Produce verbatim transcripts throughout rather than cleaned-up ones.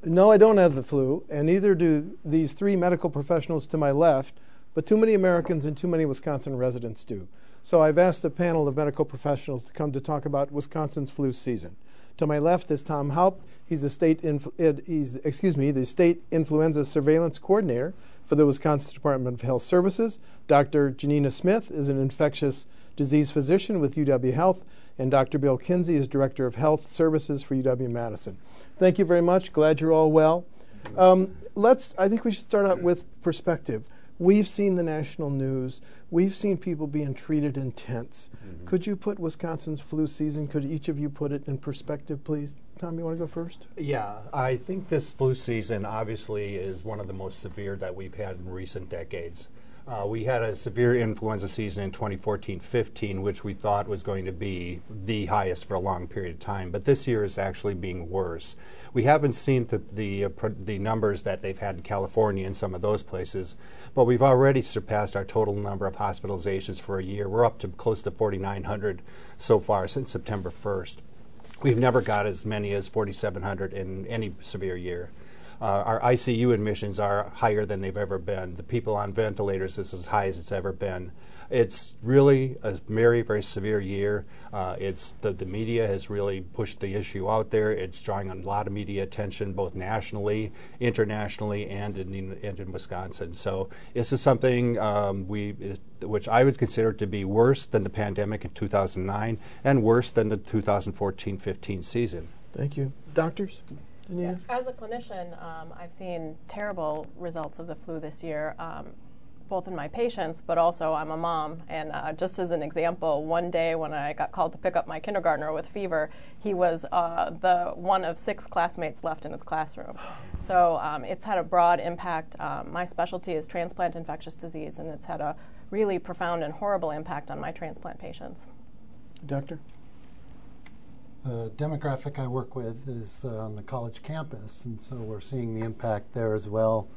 No, I don't have the flu, and neither do these three medical professionals to my left, but too many Americans and too many Wisconsin residents do. So I've asked a panel of medical professionals to come to talk about Wisconsin's flu season. To my left is Tom Haupt. He's the state, influ- he's, excuse me, the state influenza surveillance coordinator for the Wisconsin Department of Health Services. Doctor Janina Smith is an infectious disease physician with U W Health, and Doctor Bill Kinsey is director of health services for U W Madison. Thank you very much. Glad you're all well. Um, let's. I think we should start out with perspective. We've seen the national news. We've seen people being treated in tents. Mm-hmm. Could you put Wisconsin's flu season, could each of you put it in perspective, please? Tom, you want to go first? Yeah, I think this flu season obviously is one of the most severe that we've had in recent decades. Uh, we had a severe influenza season in twenty fourteen fifteen, which we thought was going to be the highest for a long period of time. But this year is actually being worse. We haven't seen the the, uh, pr- the numbers that they've had in California and some of those places, but we've already surpassed our total number of hospitalizations for a year. We're up to close to forty-nine hundred so far since September first. We've never got as many as forty-seven hundred in any severe year. Uh, our I C U admissions are higher than they've ever been. The people on ventilators is as high as it's ever been. It's really a very, very severe year. Uh, it's the, the media has really pushed the issue out there. It's drawing a lot of media attention, both nationally, internationally, and in, and in Wisconsin. So this is something um, we, it, which I would consider to be worse than the pandemic in two thousand nine and worse than the two thousand fourteen fifteen season. Thank you. Doctors? Yeah, as a clinician, um, I've seen terrible results of the flu this year, um, both in my patients, but also I'm a mom. And uh, just as an example, one day when I got called to pick up my kindergartner with fever, he was uh, the one of six classmates left in his classroom. So um, it's had a broad impact. Um, my specialty is transplant infectious disease, and it's had a really profound and horrible impact on my transplant patients. Doctor? The demographic I work with is uh, on the college campus, and so we're seeing the impact there as well.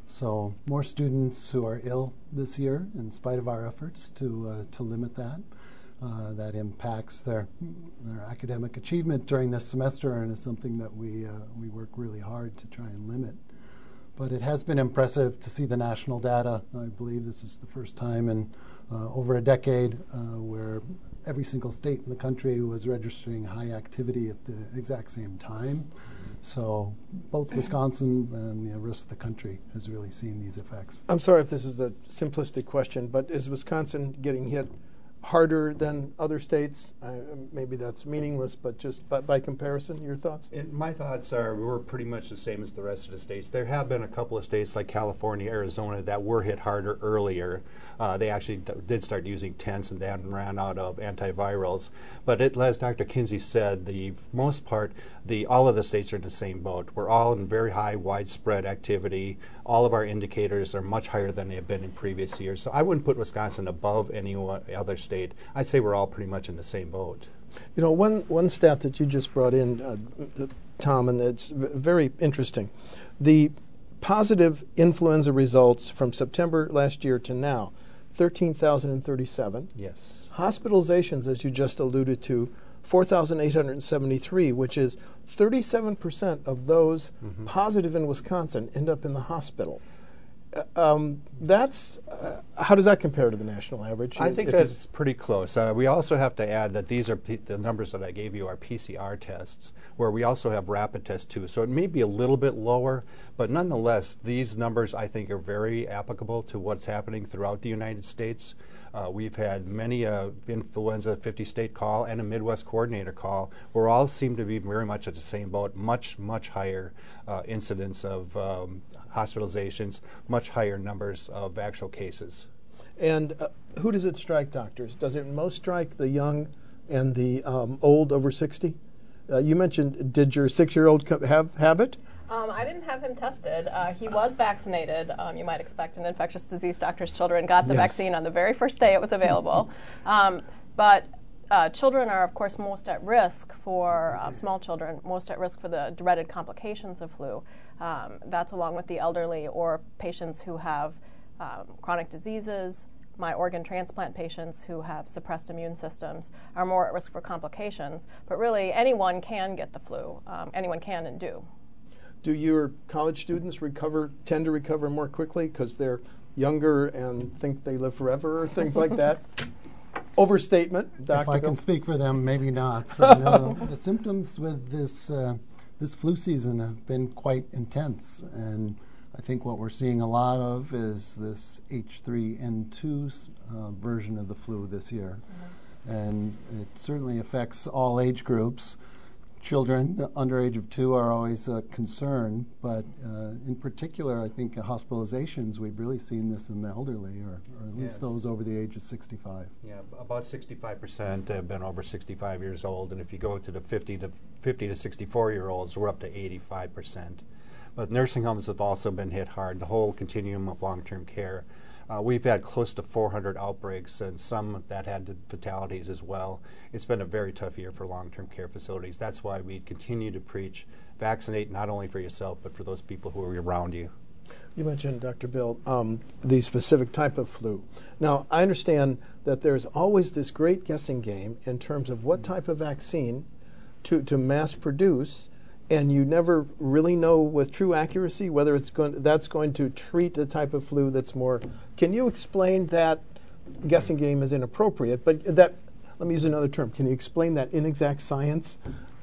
So more students who are ill this year, in spite of our efforts to uh, to limit that. Uh, that impacts their their academic achievement during this semester, and is something that we uh, we work really hard to try and limit. But it has been impressive to see the national data. I believe this is the first time in uh, over a decade uh, where every single state in the country was registering high activity at the exact same time. So both Wisconsin and the rest of the country has really seen these effects. I'm sorry if this is a simplistic question, but is Wisconsin getting hit harder than other states? Uh, maybe that's meaningless, but just by, by comparison, your thoughts? It, my thoughts are we're pretty much the same as the rest of the states. There have been a couple of states like California, Arizona that were hit harder earlier. Uh, they actually d- did start using tents and then ran out of antivirals. But it, as Doctor Kinsey said, the most part, the all of the states are in the same boat. We're all in very high, widespread activity. All of our indicators are much higher than they have been in previous years. So I wouldn't put Wisconsin above any one other state. I'd say we're all pretty much in the same boat. You know, one, one stat that you just brought in, uh, Tom, and it's v- very interesting. The positive influenza results from September last year to now, thirteen thousand thirty-seven. Yes. Hospitalizations, as you just alluded to, four thousand eight hundred seventy-three, which is thirty-seven percent of those mm-hmm. positive in Wisconsin end up in the hospital. Uh, um, that's uh, how does that compare to the national average? I think that's pretty close. Uh, we also have to add that these are P- the numbers that I gave you are P C R tests, where we also have rapid tests too. So it may be a little bit lower, but nonetheless, these numbers I think are very applicable to what's happening throughout the United States. Uh, we've had many uh, influenza fifty state call and a Midwest coordinator call, where all seem to be very much at the same boat, much, much higher uh, incidence of um, hospitalizations, much higher numbers of actual cases. And uh, who does it strike, doctors? Does it most strike the young and the um, old over sixty? Uh, you mentioned, did your six-year-old co- have, have it? Um, I didn't have him tested. Uh, he was vaccinated. Um, you might expect an infectious disease doctor's children got the yes. vaccine on the very first day it was available. um, but uh, children are, of course, most at risk for uh, small children, most at risk for the dreaded complications of flu. Um, that's along with the elderly or patients who have um, chronic diseases. My organ transplant patients who have suppressed immune systems are more at risk for complications. But really, anyone can get the flu. Um, anyone can and do. do your college students recover, tend to recover more quickly because they're younger and think they live forever or things like that? Overstatement, Doctor If I Bill? can speak for them, maybe not. So, no, the symptoms with this uh, this flu season have been quite intense, and I think what we're seeing a lot of is this H three N two uh, version of the flu this year, mm-hmm. and it certainly affects all age groups. Children under age of two are always a concern, but uh, in particular, I think uh, hospitalizations, we've really seen this in the elderly, or, or at least Yes. those over the age of sixty-five. Yeah, about sixty-five percent have been over sixty-five years old, and if you go to the fifty to fifty to sixty-four year olds, we're up to eighty-five percent. But nursing homes have also been hit hard, the whole continuum of long-term care. Uh, we've had close to four hundred outbreaks, and some that had fatalities as well. It's been a very tough year for long-term care facilities. That's why we continue to preach, vaccinate not only for yourself, but for those people who are around you. You mentioned, Doctor Bill, um, the specific type of flu. Now, I understand that there's always this great guessing game in terms of what type of vaccine to, to mass produce, and you never really know with true accuracy whether it's going that's going to treat the type of flu that's more. Can you explain that guessing game is inappropriate? But that, let me use another term. Can you explain that inexact science?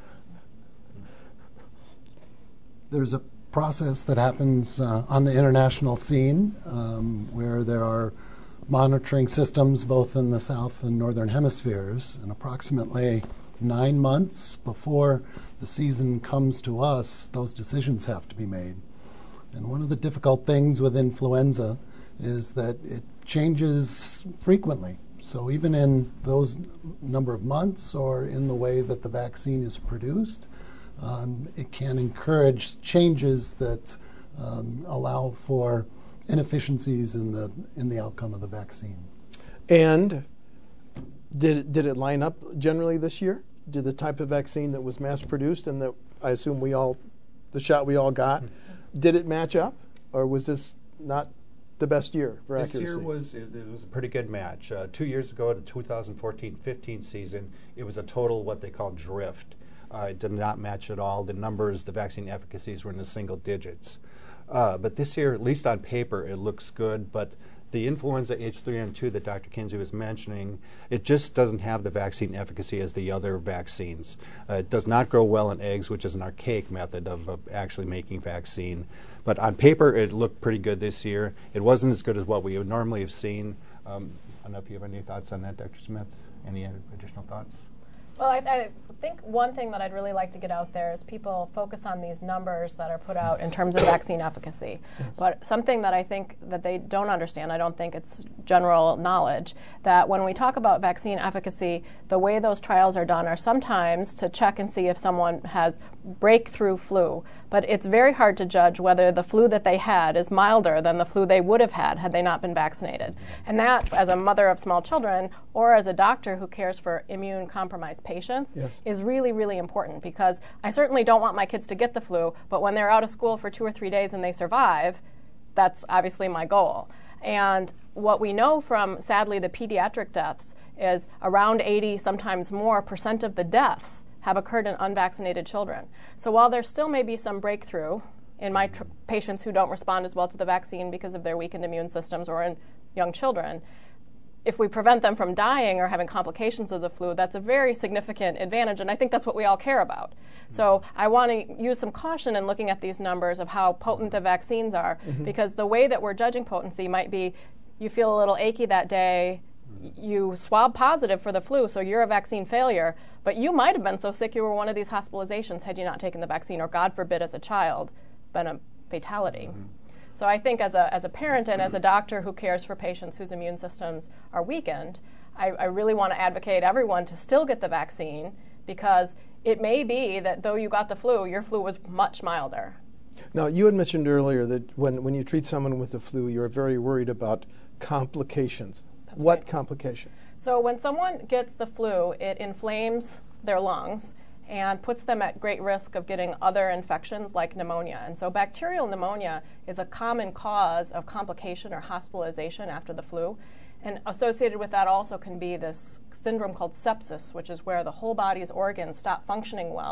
There's a process that happens uh, on the international scene um, where there are monitoring systems both in the south and northern hemispheres, and approximately nine months before the season comes to us, those decisions have to be made. And one of the difficult things with influenza is that it changes frequently. So even in those number of months or in the way that the vaccine is produced, um, it can encourage changes that um, allow for inefficiencies in the in the outcome of the vaccine. And did did it line up generally this year? Did the type of vaccine that was mass produced and that I assume we all, the shot we all got, mm-hmm. did it match up, or was this not the best year for this accuracy? This year was it, it was a pretty good match. Uh, two years ago, the two thousand fourteen fifteen season, it was a total what they call drift. Uh, it did not match at all. The numbers, the vaccine efficacies were in the single digits. Uh, but this year, at least on paper, it looks good. But the influenza H three N two that Doctor Kinsey was mentioning, it just doesn't have the vaccine efficacy as the other vaccines. Uh, it does not grow well in eggs, which is an archaic method of uh, actually making vaccine. But on paper, it looked pretty good this year. It wasn't as good as what we would normally have seen. Um, I don't know if you have any thoughts on that, Doctor Smith. Any additional thoughts? Well, I, I think one thing that I'd really like to get out there is people focus on these numbers that are put out in terms of vaccine efficacy. Yes. But something that I think that they don't understand, I don't think it's general knowledge, that when we talk about vaccine efficacy, the way those trials are done are sometimes to check and see if someone has breakthrough flu. But it's very hard to judge whether the flu that they had is milder than the flu they would have had had they not been vaccinated. And that, as a mother of small children or as a doctor who cares for immune-compromised patients, yes. is really, really important, because I certainly don't want my kids to get the flu, but when they're out of school for two or three days and they survive, that's obviously my goal. And what we know from, sadly, the pediatric deaths is around eighty, sometimes more, percent of the deaths have occurred in unvaccinated children. So while there still may be some breakthrough in my tr- patients who don't respond as well to the vaccine because of their weakened immune systems, or in young children, if we prevent them from dying or having complications of the flu, that's a very significant advantage, and I think that's what we all care about. So I want to use some caution in looking at these numbers of how potent the vaccines are, mm-hmm. because the way that we're judging potency might be you feel a little achy that day, you swab positive for the flu, so you're a vaccine failure, but you might have been so sick you were one of these hospitalizations had you not taken the vaccine, or God forbid as a child, been a fatality. Mm-hmm. So I think as a as a parent and as a doctor who cares for patients whose immune systems are weakened, I, I really want to advocate everyone to still get the vaccine, because it may be that though you got the flu, your flu was much milder. Now, you had mentioned earlier that when, when you treat someone with the flu, you're very worried about complications. That's what right. complications? So when someone gets the flu, it inflames their lungs and puts them at great risk of getting other infections like pneumonia. And so bacterial pneumonia is a common cause of complication or hospitalization after the flu. And associated with that also can be this syndrome called sepsis, which is where the whole body's organs stop functioning well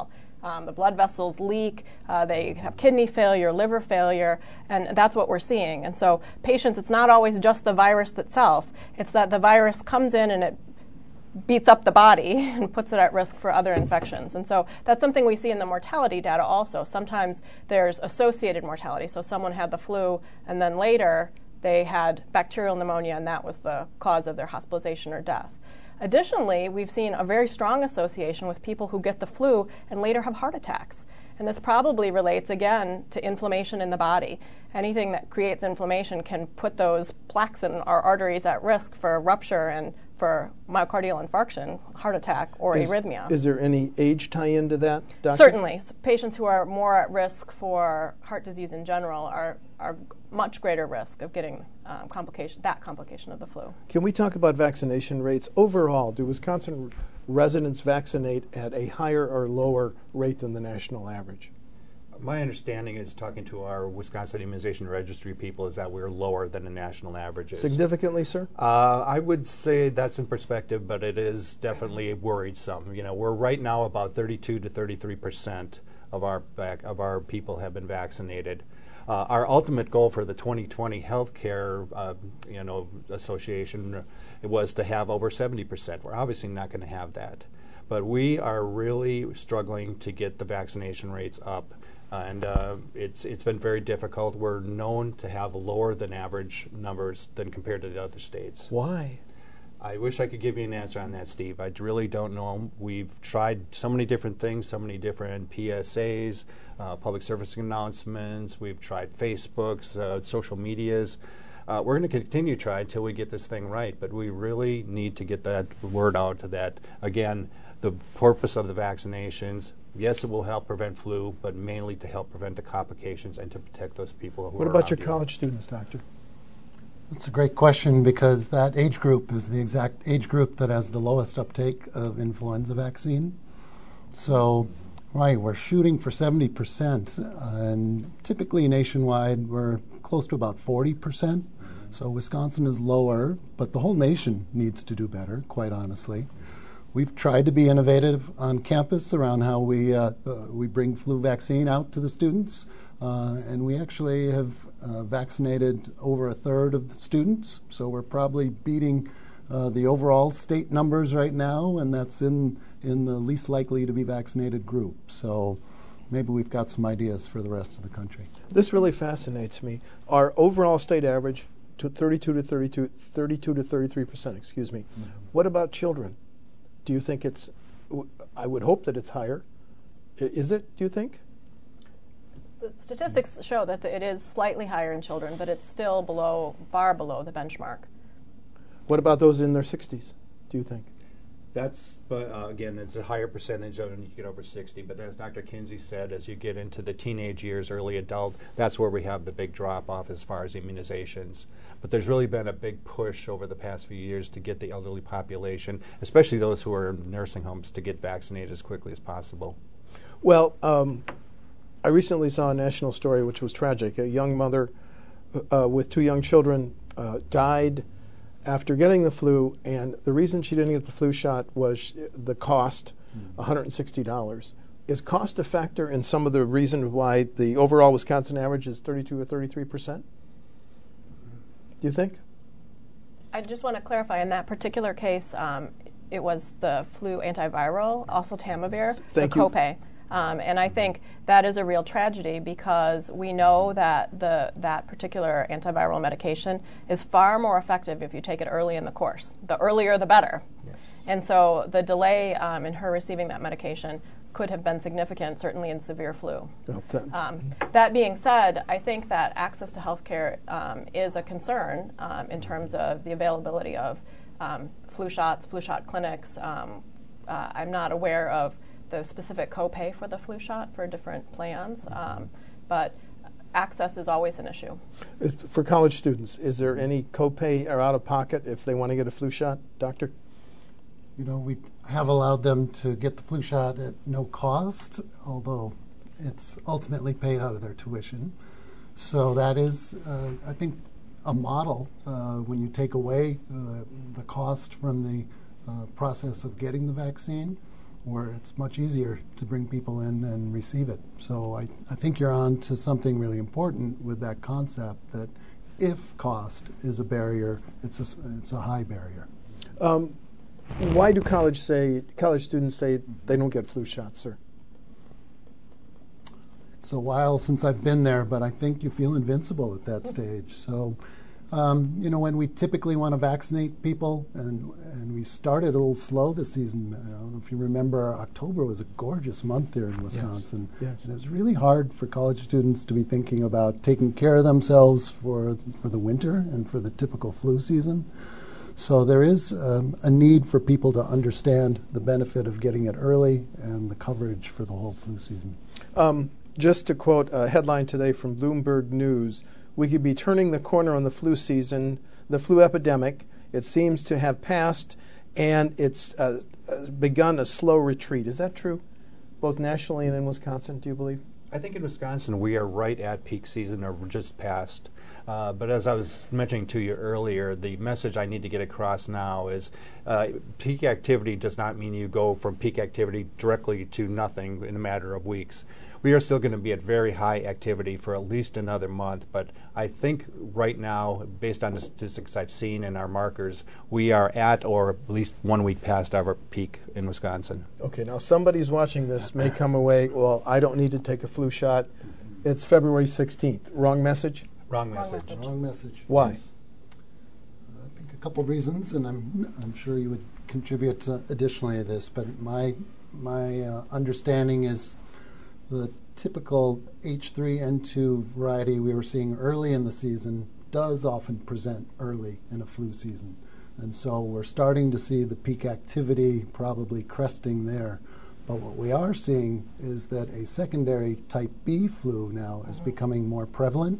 Um, the blood vessels leak, uh, they have kidney failure, liver failure, and that's what we're seeing. And so patients, it's not always just the virus itself. It's that the virus comes in and it beats up the body and puts it at risk for other infections. And so that's something we see in the mortality data also. Sometimes there's associated mortality. So someone had the flu and then later they had bacterial pneumonia and that was the cause of their hospitalization or death. Additionally, we've seen a very strong association with people who get the flu and later have heart attacks. And this probably relates, again, to inflammation in the body. Anything that creates inflammation can put those plaques in our arteries at risk for rupture and for myocardial infarction, heart attack, or is, arrhythmia. Is there any age tie-in to that, Doctor? Certainly. So patients who are more at risk for heart disease in general are, are much greater risk of getting um, complication, that complication of the flu. Can we talk about vaccination rates? Overall, do Wisconsin residents vaccinate at a higher or lower rate than the national average? My understanding is, talking to our Wisconsin Immunization Registry people, is that we're lower than the national averages. Significantly, sir? Uh, I would say that's in perspective, but it is definitely worrisome. You know, we're right now about thirty-two to thirty-three percent of our back, of our people have been vaccinated. Uh, our ultimate goal for the twenty twenty Healthcare, uh, you know, Association, it was to have over seventy percent. We're obviously not going to have that, but we are really struggling to get the vaccination rates up. Uh, and uh, it's it's been very difficult. We're known to have lower than average numbers than compared to the other states. Why? I wish I could give you an answer on that, Steve. I really don't know. We've tried so many different things, so many different P S As, uh, public service announcements. We've tried Facebooks, uh, social medias. Uh, we're going to continue to try until we get this thing right, but we really need to get that word out that, again, the purpose of the vaccinations, yes, it will help prevent flu, but mainly to help prevent the complications and to protect those people who what are about your you. college students, Doctor? That's a great question because that age group is the exact age group that has the lowest uptake of influenza vaccine. So, right, we're shooting for seventy percent, uh, and typically nationwide we're close to about forty percent. Mm-hmm. So Wisconsin is lower, but the whole nation needs to do better, quite honestly. We've tried to be innovative on campus around how we uh, uh, we bring flu vaccine out to the students, uh, and we actually have uh, vaccinated over a third of the students. So we're probably beating uh, the overall state numbers right now, and that's in in the least likely to be vaccinated group. So maybe we've got some ideas for the rest of the country. This really fascinates me. Our overall state average to thirty-two to thirty-two, thirty-two to thirty-three percent. Excuse me. Mm-hmm. What about children? Do you think it's, I would hope that it's higher. I, is it, do you think? The statistics show that the, it is slightly higher in children, but it's still below, far below the benchmark. What about those in their sixties, do you think? That's, but uh, again, it's a higher percentage of when you get over sixty. But as Doctor Kinsey said, as you get into the teenage years, early adult, that's where we have the big drop off as far as immunizations. But there's really been a big push over the past few years to get the elderly population, especially those who are in nursing homes, to get vaccinated as quickly as possible. Well, um, I recently saw a national story which was tragic. A young mother uh, with two young children uh, died after getting the flu, and the reason she didn't get the flu shot was the cost, mm. one hundred sixty dollars. Is cost a factor in some of the reason why the overall Wisconsin average is thirty-two or thirty-three percent? Do you think? I just want to clarify, in that particular case, um, it was the flu antiviral, also Tamivir, Thank the you. copay. Um, and I think that is a real tragedy because we know that the that particular antiviral medication is far more effective if you take it early in the course. The earlier, the better. Yes. And so the delay um, in her receiving that medication could have been significant, certainly in severe flu. Um, that being said, I think that access to health care um, is a concern um, in terms of the availability of um, flu shots, flu shot clinics. Um, uh, I'm not aware of the specific copay for the flu shot for different plans, um, but access is always an issue. Is, for college students, is there any copay or out of pocket if they want to get a flu shot, Doctor? You know, we have allowed them to get the flu shot at no cost, although it's ultimately paid out of their tuition. So that is, uh, I think, a model uh, when you take away uh, the cost from the uh, process of getting the vaccine. where it's much easier to bring people in and receive it. So I, I think you're on to something really important with that concept that if cost is a barrier, it's a, it's a high barrier. Um, why do college say college students say they don't get flu shots, sir? It's a while since I've been there, but I think you feel invincible at that stage. So, um, you know, when we typically want to vaccinate people, and and we started a little slow this season. I don't know if you remember, October was a gorgeous month here in Wisconsin. Yes. Yes. And it was really hard for college students to be thinking about taking care of themselves for for the winter and for the typical flu season. So there is um, a need for people to understand the benefit of getting it early and the coverage for the whole flu season. Um, Just to quote a headline today from Bloomberg News, we could be turning the corner on the flu season, the flu epidemic. It seems to have passed, and it's uh, begun a slow retreat. Is that true, both nationally and in Wisconsin, do you believe? I think in Wisconsin we are right at peak season, or just past. Uh, but as I was mentioning to you earlier, the message I need to get across now is uh, peak activity does not mean you go from peak activity directly to nothing in a matter of weeks. We are still going to be at very high activity for at least another month, but I think right now, based on the statistics I've seen and our markers, we are at or at least one week past our peak in Wisconsin. Okay, now somebody's watching this may come away, well, I don't need to take a flu shot. It's February sixteenth. Wrong message? Wrong Wrong message. message. Wrong message. Why? Yes. I think a couple of reasons, and I'm I'm sure you would contribute uh, additionally to this. But my my uh, understanding is the typical H three N two variety we were seeing early in the season does often present early in a flu season, and so we're starting to see the peak activity probably cresting there. But what we are seeing is that a secondary type B flu now is becoming more prevalent.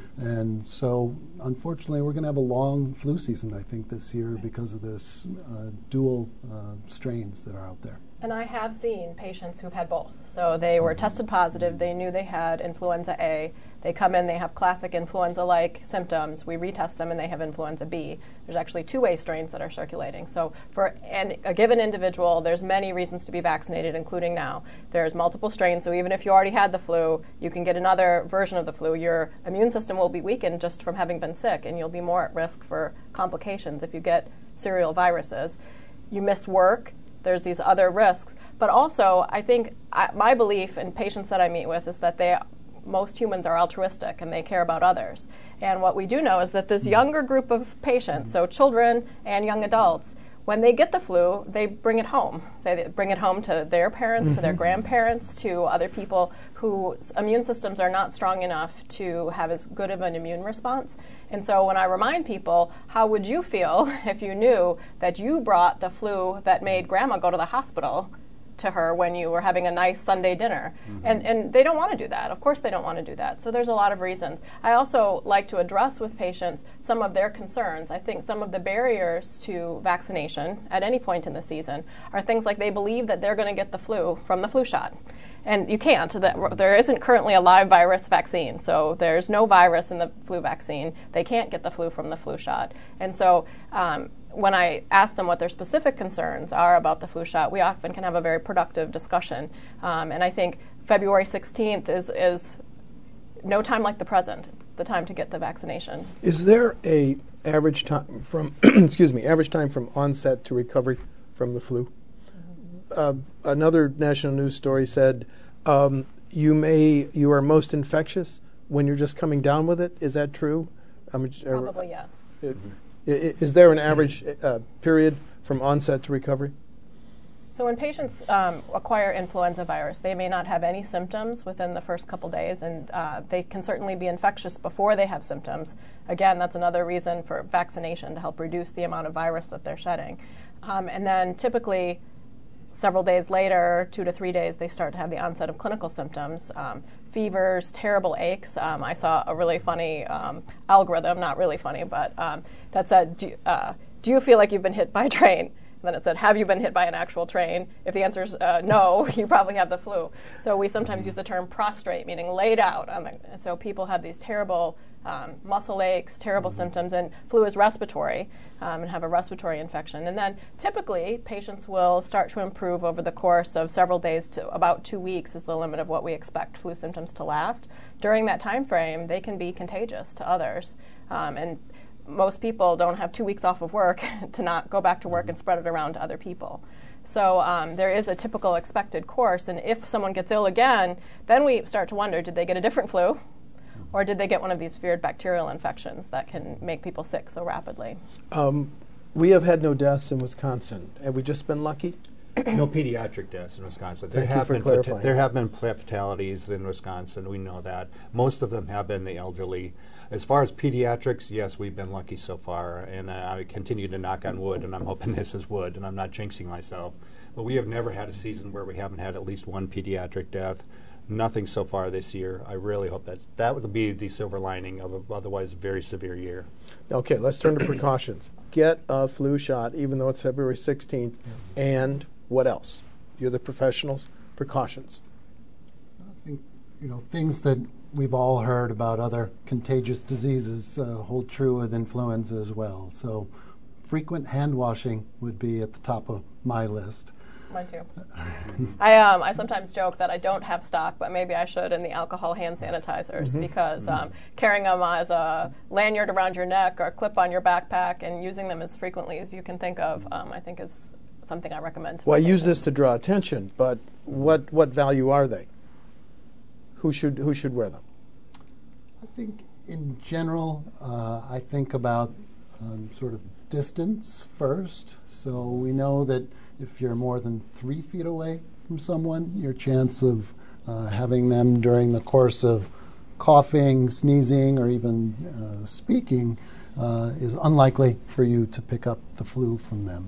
And so, unfortunately, we're going to have a long flu season, I think, this year because of this uh, dual uh, strains that are out there. And I have seen patients who've had both. So they were tested positive. They knew they had influenza A. They come in, they have classic influenza-like symptoms. We retest them, and they have influenza B. There's actually two-way strains that are circulating. So for an, a given individual, there's many reasons to be vaccinated, including now. There's multiple strains, so even if you already had the flu, you can get another version of the flu. Your immune system will be weakened just from having been sick, and you'll be more at risk for complications if you get serial viruses. You miss work. There's these other risks. But also, I think I, my belief in patients that I meet with is that they, most humans are altruistic and they care about others. And what we do know is that this younger group of patients, so children and young adults, when they get the flu, they bring it home. They bring it home to their parents, mm-hmm. to their grandparents, to other people whose immune systems are not strong enough to have as good of an immune response. And so when I remind people, how would you feel if you knew that you brought the flu that made grandma go to the hospital to her when you were having a nice Sunday dinner? Mm-hmm. And and they don't want to do that. Of course they don't want to do that. So there's a lot of reasons. I also like to address with patients some of their concerns. I think some of the barriers to vaccination at any point in the season are things like they believe that they're going to get the flu from the flu shot. And you can't. There isn't currently a live virus vaccine, so there's no virus in the flu vaccine. They can't get the flu from the flu shot. And so um, when I ask them what their specific concerns are about the flu shot, we often can have a very productive discussion. Um, and I think February sixteenth is, is no time like the present. It's the time to get the vaccination. Is there a average time from excuse me average time from onset to recovery from the flu? Uh, another national news story said um, you may you are most infectious when you're just coming down with it. Is that true? I mean, Probably yes. It, it, is there an average uh, period from onset to recovery? So when patients um, acquire influenza virus, they may not have any symptoms within the first couple days, and uh, they can certainly be infectious before they have symptoms. Again, that's another reason for vaccination, to help reduce the amount of virus that they're shedding. Um, and then typically, several days later, two to three days, they start to have the onset of clinical symptoms, um, fevers, terrible aches. Um, I saw a really funny um, algorithm, not really funny, but um, that said, do, uh, do you feel like you've been hit by a train? Then it said, have you been hit by an actual train? If the answer is uh, no, you probably have the flu. So we sometimes use the term prostrate, meaning laid out. On the, so people have these terrible um, muscle aches, terrible mm-hmm. symptoms, and flu is respiratory um, and have a respiratory infection. And then typically patients will start to improve over the course of several days to about two weeks is the limit of what we expect flu symptoms to last. During that time frame, they can be contagious to others. Um, and most people don't have two weeks off of work to not go back to work and spread it around to other people. So um, there is a typical expected course, and if someone gets ill again, then we start to wonder, did they get a different flu, or did they get one of these feared bacterial infections that can make people sick so rapidly? Um, we have had no deaths in Wisconsin. Have we just been lucky? No pediatric deaths in Wisconsin. There Thank you have for been clarifying. fata- there have been fatalities in Wisconsin. We know that. Most of them have been the elderly. As far as pediatrics, yes, we've been lucky so far, and uh, I continue to knock on wood, and I'm hoping this is wood, and I'm not jinxing myself. But we have never had a season where we haven't had at least one pediatric death. Nothing so far this year. I really hope that that would be the silver lining of a otherwise very severe year. Okay, let's turn to precautions. Get a flu shot, even though it's February sixteenth, yes. And what else? You're the professionals. Precautions. I think, you know, things that we've all heard about other contagious diseases uh, hold true with influenza as well. So frequent hand washing would be at the top of my list. Mine too. I um I sometimes joke that I don't have stock, but maybe I should in the alcohol hand sanitizers mm-hmm. because um, carrying them as a lanyard around your neck or a clip on your backpack and using them as frequently as you can think of, um, I think is something I recommend. To well, I patients. use this to draw attention, but what what value are they? Who should who should wear them? I think in general, uh, I think about um, sort of distance first. So we know that if you're more than three feet away from someone, your chance of uh, having them during the course of coughing, sneezing, or even uh, speaking uh, is unlikely for you to pick up the flu from them.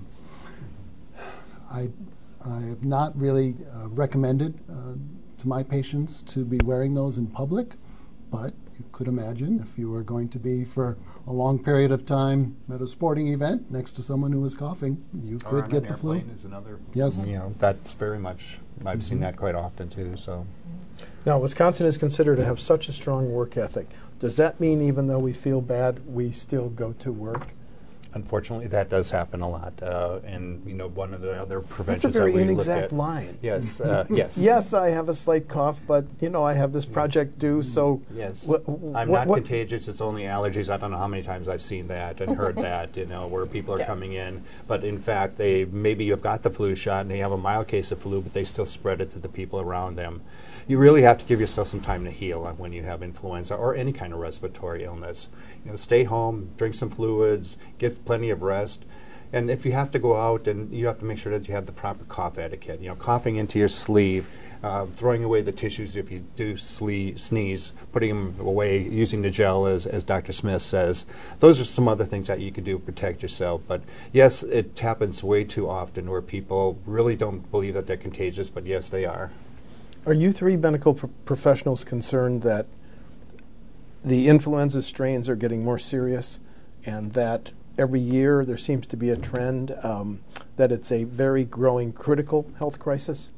I, I have not really uh, recommended uh, to my patients to be wearing those in public, but you could imagine if you were going to be for a long period of time at a sporting event next to someone who was coughing, you or could on get an the flu. Is another, yes. You know, that's very much, I've mm-hmm. seen that quite often too. So, now Wisconsin is considered to have such a strong work ethic. Does that mean even though we feel bad, we still go to work? Unfortunately, that does happen a lot, uh, and you know, one of the other preventions That's a very that we inexact look at, line. Yes, uh, yes, yes. I have a slight cough, but you know, I have this project due, so yes, wh- wh- I'm wh- not wh- contagious. It's only allergies. I don't know how many times I've seen that and heard that. You know, where people are yeah. coming in, but in fact, they maybe have got the flu shot and they have a mild case of flu, but they still spread it to the people around them. You really have to give yourself some time to heal when you have influenza or any kind of respiratory illness. You know, stay home, drink some fluids, get plenty of rest. And if you have to go out, and you have to make sure that you have the proper cough etiquette. You know, coughing into your sleeve, uh, throwing away the tissues if you do sle- sneeze, putting them away, using the gel as, as Doctor Smith says. Those are some other things that you can do to protect yourself. But yes, it happens way too often where people really don't believe that they're contagious, but yes, they are. Are you three medical pro- professionals concerned that the influenza strains are getting more serious and that every year there seems to be a trend um, that it's a very growing critical health crisis?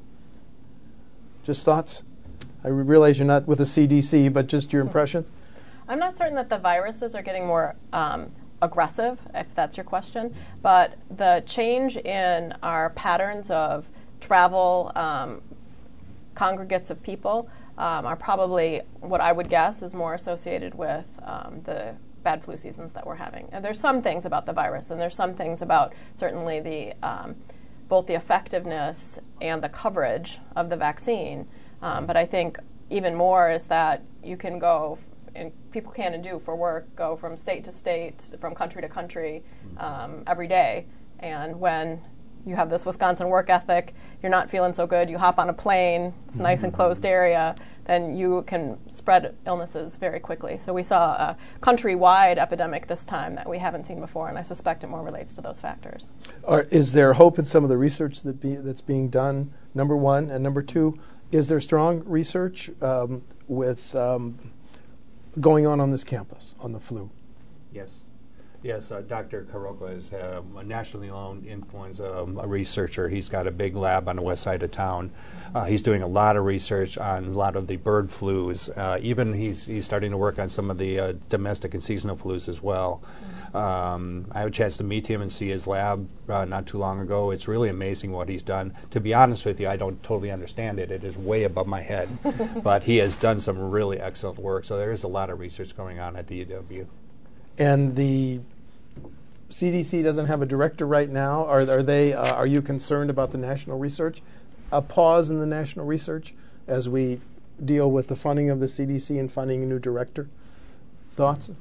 Just thoughts? I realize you're not with the C D C, but just your impressions? I'm not certain that the viruses are getting more um, aggressive, if that's your question, but the change in our patterns of travel, um, congregates of people um, are probably what I would guess is more associated with um, the bad flu seasons that we're having. And there's some things about the virus, and there's some things about certainly the um, both the effectiveness and the coverage of the vaccine. Um, but I think even more is that you can go, f- and people can and do for work, go from state to state, from country to country um, every day. And when you have this Wisconsin work ethic, you're not feeling so good, you hop on a plane, it's a nice enclosed area, then you can spread illnesses very quickly. So we saw a countrywide epidemic this time that we haven't seen before, and I suspect it more relates to those factors. Or is there hope in some of the research that be, that's being done, number one? And number two, is there strong research um, with um, going on on this campus on the flu? Yes. Yes, uh, Doctor Karoka is um, a nationally known influenza um, a researcher. He's got a big lab on the west side of town. Uh, he's doing a lot of research on a lot of the bird flus. Uh, even he's he's starting to work on some of the uh, domestic and seasonal flus as well. Um, I had a chance to meet him and see his lab uh, not too long ago. It's really amazing what he's done. To be honest with you, I don't totally understand it. It is way above my head. But he has done some really excellent work. So there is a lot of research going on at the U W. And the C D C doesn't have a director right now. Are, are they? Uh, are you concerned about the national research? A pause in the national research as we deal with the funding of the C D C and finding a new director. Thoughts?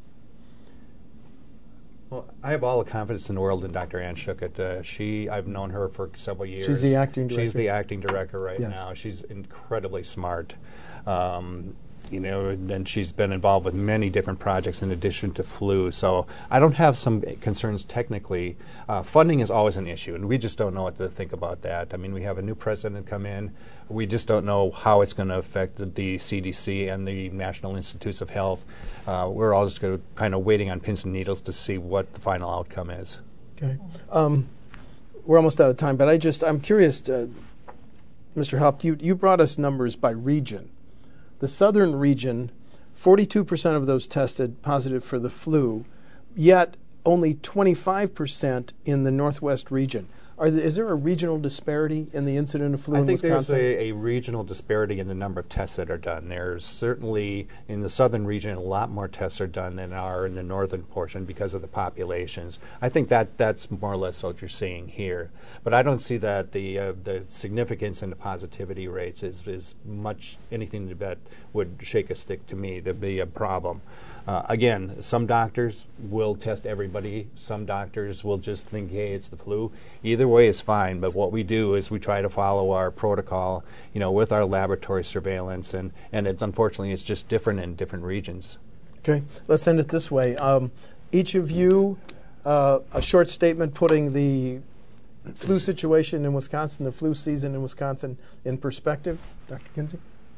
Well, I have all the confidence in the world in Doctor Ann Schuchat. Uh, she, I've known her for several years. She's the acting director. She's the acting director right yes. now. She's incredibly smart. Um, You know, and she's been involved with many different projects in addition to flu. So I don't have some concerns technically. Uh, funding is always an issue, and we just don't know what to think about that. I mean, we have a new president come in. We just don't know how it's going to affect the, the C D C and the National Institutes of Health. Uh, we're all just going to kind of waiting on pins and needles to see what the final outcome is. Okay. Um, we're almost out of time, but I just, I'm curious, uh, Mister Haupt, you, you brought us numbers by region. The southern region, forty-two percent of those tested positive for the flu, yet only twenty-five percent in the northwest region. Are the, is there a regional disparity in the incident of flu I in think Wisconsin? there's a, a regional disparity in the number of tests that are done. There's certainly, in the southern region, a lot more tests are done than are in the northern portion because of the populations. I think that that's more or less what you're seeing here. But I don't see that the uh, the significance in the positivity rates is, is much anything that would shake a stick to me to be a problem. Uh, again, some doctors will test everybody. Some doctors will just think, hey, it's the flu. Either way is fine, but what we do is we try to follow our protocol, you know, with our laboratory surveillance, and, and it's unfortunately it's just different in different regions. Okay, let's end it this way. Um, each of you, uh, a short statement putting the flu situation in Wisconsin, the flu season in Wisconsin in perspective. Doctor Kinsey?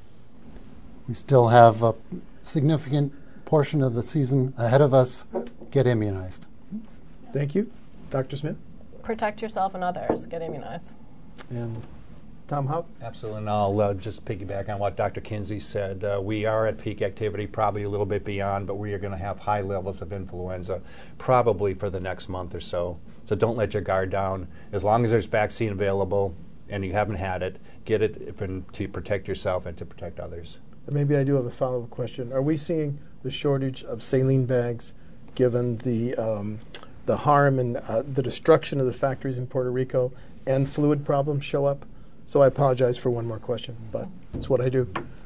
We still have a significant portion of the season ahead of us. Get immunized. Thank you. Doctor Smith? Protect yourself and others. Get immunized. And Tom Haupt? Absolutely, and I'll uh, just piggyback on what Doctor Kinsey said. Uh, we are at peak activity, probably a little bit beyond, but we are going to have high levels of influenza probably for the next month or so. So don't let your guard down. As long as there's vaccine available and you haven't had it, get it for, to protect yourself and to protect others. Maybe I do have a follow-up question. Are we seeing the shortage of saline bags given the um, the harm and uh, the destruction of the factories in Puerto Rico and fluid problems show up? So I apologize for one more question, but it's what I do.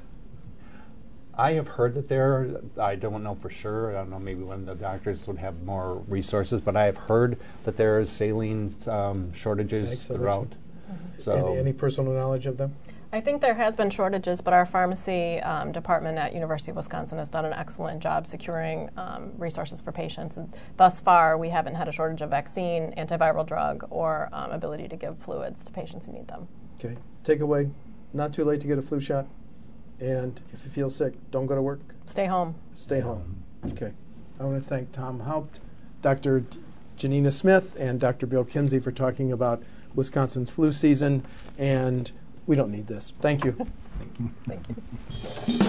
I have heard that there, I don't know for sure, I don't know, maybe when the doctors would have more resources, but I have heard that there is saline um, shortages Thanks, throughout. Mm-hmm. So Any, any personal knowledge of them? I think there has been shortages, but our pharmacy um, department at University of Wisconsin has done an excellent job securing um, resources for patients. And thus far, we haven't had a shortage of vaccine, antiviral drug, or um, ability to give fluids to patients who need them. Okay. Takeaway, not too late to get a flu shot. And if you feel sick, don't go to work. Stay home. Stay home. Okay. I want to thank Tom Haupt, Doctor Janina Smith, and Doctor Bill Kinsey for talking about Wisconsin's flu season. And we don't need this. Thank you. Thank you.